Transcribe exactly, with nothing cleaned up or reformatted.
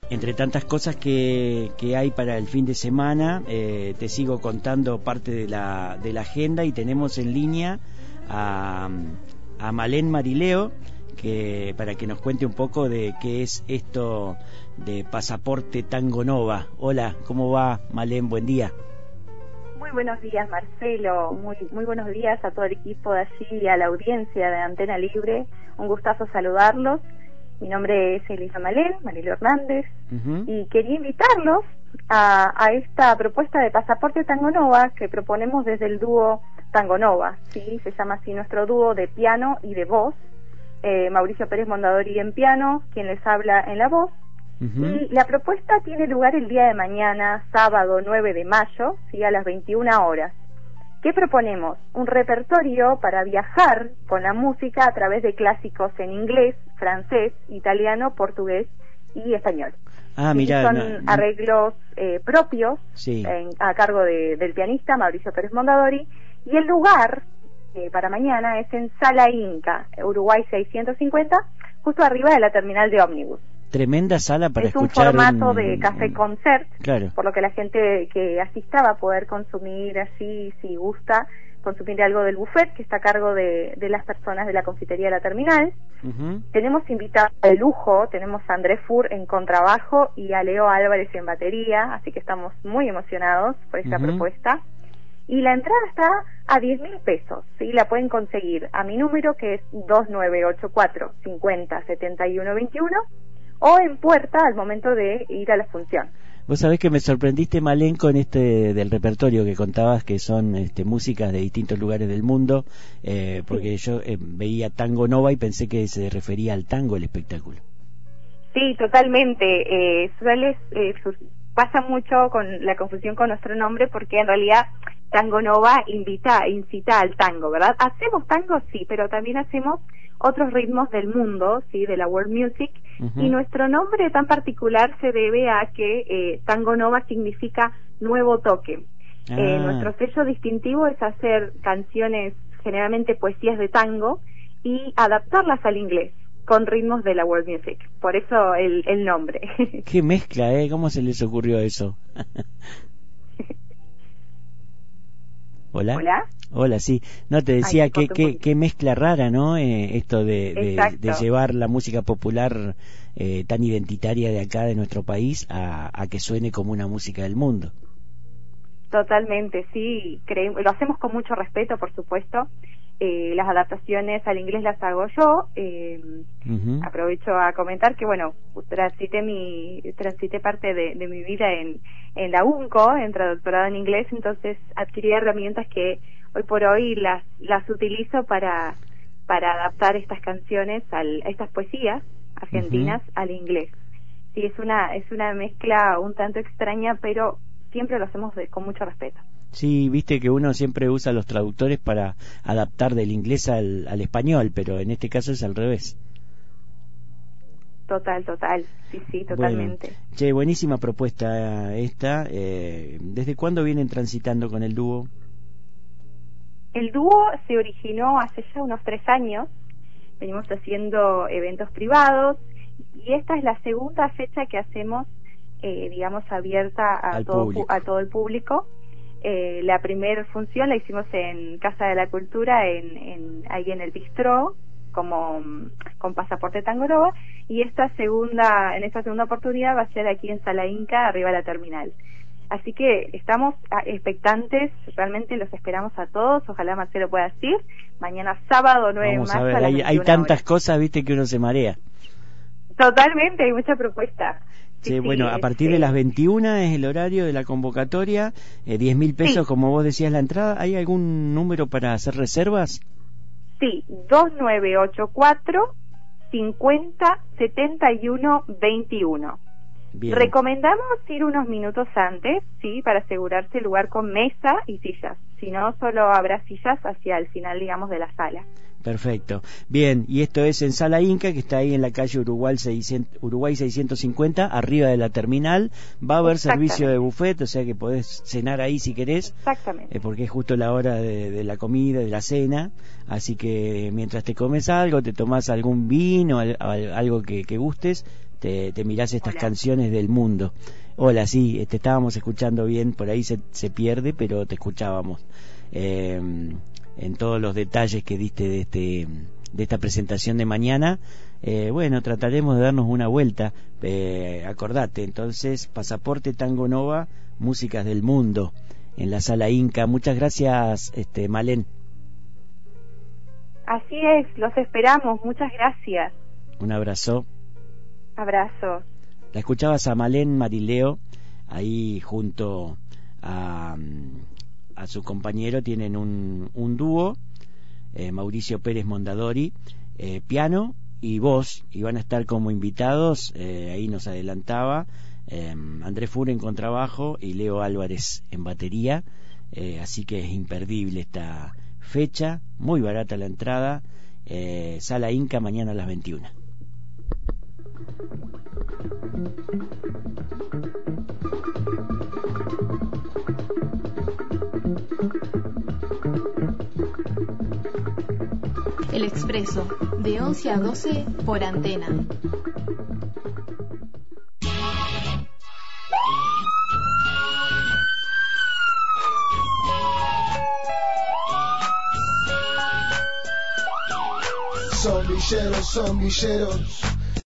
Entre tantas cosas que, que hay para el fin de semana, eh, te sigo contando parte de la, de la agenda y tenemos en línea a, a Malén Marileo, que para que nos cuente un poco de qué es esto de Pasaporte Tango Nova. Hola, ¿cómo va, Malén? Buen día. Muy buenos días, Marcelo. Muy muy buenos días a todo el equipo de allí y a la audiencia de Antena Libre. Un gustazo saludarlos. Mi nombre es Elisa Malén, Marileo Hernández, uh-huh. y quería invitarlos a, a esta propuesta de Pasaporte Tango Nova que proponemos desde el dúo Tango Nova, ¿sí? Se llama así nuestro dúo de piano y de voz. Eh, Mauricio Pérez Mondadori en piano, quien les habla en la voz. Uh-huh. Y la propuesta tiene lugar el día de mañana, sábado nueve de mayo, ¿sí? A las veintiuna horas. ¿Qué proponemos? Un repertorio para viajar con la música a través de clásicos en inglés, francés, italiano, portugués y español. Ah, mira, son no, arreglos eh, propios, sí. en, a cargo de, del pianista Mauricio Pérez Mondadori, y el lugar eh, para mañana es en Sala Inca, Uruguay seiscientos cincuenta, justo arriba de la terminal de ómnibus. Tremenda sala para es escuchar. Es un formato un, de café un... concert, claro. Por lo que la gente que asista va a poder consumir así, si gusta, consumir algo del buffet que está a cargo de, de las personas de la confitería de la terminal. Uh-huh. Tenemos invitados de lujo, tenemos a Andrés Fur en contrabajo y a Leo Álvarez en batería, así que estamos muy emocionados por esta uh-huh. propuesta. Y la entrada está a diez mil pesos, ¿sí? La pueden conseguir a mi número, que es dos nueve ocho cuatro, cincuenta, setenta y uno veintiuno, o en puerta al momento de ir a la función. Vos sabés que me sorprendiste, Malén, con este del repertorio que contabas, que son este, músicas de distintos lugares del mundo, eh, porque sí. yo eh, veía Tango Nova y pensé que se refería al tango el espectáculo. Sí, totalmente. Eh, suele, eh, pasa mucho con la confusión con nuestro nombre, porque en realidad Tango Nova invita, incita al tango, ¿verdad? Hacemos tango, sí, pero también hacemos otros ritmos del mundo, sí, de la world music, uh-huh. y nuestro nombre tan particular se debe a que eh, Tango Nova significa nuevo toque. Ah. Eh, nuestro sello distintivo es hacer canciones, generalmente poesías de tango, y adaptarlas al inglés con ritmos de la world music. Por eso el, el nombre. Qué mezcla, ¿eh? ¿Cómo se les ocurrió eso? Hola. Hola. Hola, sí. No, te decía que qué qué mezcla rara, ¿no? Eh, esto de, de, de llevar la música popular eh, tan identitaria de acá, de nuestro país, a, a que suene como una música del mundo. Totalmente, sí. Creemos, lo hacemos con mucho respeto, por supuesto. Eh, las adaptaciones al inglés las hago yo. Eh, uh-huh. Aprovecho a comentar que, bueno, transité mi transité parte de, de mi vida en, en la UNCO, en doctorado en inglés, entonces adquirí herramientas que hoy por hoy las las utilizo para para adaptar estas canciones, al, estas poesías argentinas uh-huh. al inglés. Sí, es una es una mezcla un tanto extraña, pero siempre lo hacemos de, con mucho respeto. Sí, viste que uno siempre usa los traductores para adaptar del inglés al, al español, pero en este caso es al revés. Total, total, sí, sí, totalmente. Bueno, che, buenísima propuesta esta. Eh, ¿Desde cuándo vienen transitando con el dúo? El dúo se originó hace ya unos tres años. Venimos haciendo eventos privados y esta es la segunda fecha que hacemos, eh, digamos, abierta a todo, a todo el público. Eh, la primera función la hicimos en Casa de la Cultura, en, en ahí en el Bistró, como con Pasaporte Tango Nova, y esta segunda, en esta segunda oportunidad va a ser aquí en Sala Inca, arriba de la terminal. Así que estamos expectantes, realmente los esperamos a todos, ojalá Marcelo pueda decir, mañana sábado nueve de mayo. A ver, a las hay, hay tantas horas. cosas, viste, que uno se marea. Totalmente, hay mucha propuesta. Sí, sí, bueno, sí, a partir sí. de las veintiuna es el horario de la convocatoria, eh, diez mil pesos, sí. como vos decías, la entrada. ¿Hay algún número para hacer reservas? Sí, dos nueve ocho cuatro, cincuenta, setenta y uno veintiuno. Bien. Recomendamos ir unos minutos antes, sí, para asegurarse el lugar con mesa y sillas. Si no, solo habrá sillas hacia el final, digamos, de la sala. Perfecto. Bien, y esto es en Sala Inca, que está ahí en la calle Uruguay seiscientos, Uruguay seiscientos cincuenta, arriba de la terminal. Va a haber servicio de buffet, o sea que podés cenar ahí si querés. Exactamente. Eh, porque es justo la hora de, de la comida, de la cena. Así que mientras te comes algo, te tomás algún vino, al, al, algo que, que gustes, te, te mirás estas Hola. canciones del mundo. Hola, sí, te estábamos escuchando bien, por ahí se, se pierde, pero te escuchábamos. Eh, en todos los detalles que diste de este de esta presentación de mañana. Eh, bueno, trataremos de darnos una vuelta. Eh, acordate, entonces, Pasaporte Tango Nova, Músicas del Mundo, en la Sala Inca. Muchas gracias, este Malén. Así es, los esperamos, muchas gracias. Un abrazo. Abrazo. La escuchabas a Malén Marileo, ahí junto a, a su compañero, tienen un, un dúo, eh, Mauricio Pérez Mondadori, eh, piano y voz, y van a estar como invitados, eh, ahí nos adelantaba, eh, Andrés Fure en contrabajo y Leo Álvarez en batería, eh, así que es imperdible esta fecha, muy barata la entrada, eh, Sala Inca, mañana a las veintiuna. El Expreso, de once a doce por Antena. Son villeros, son villeros,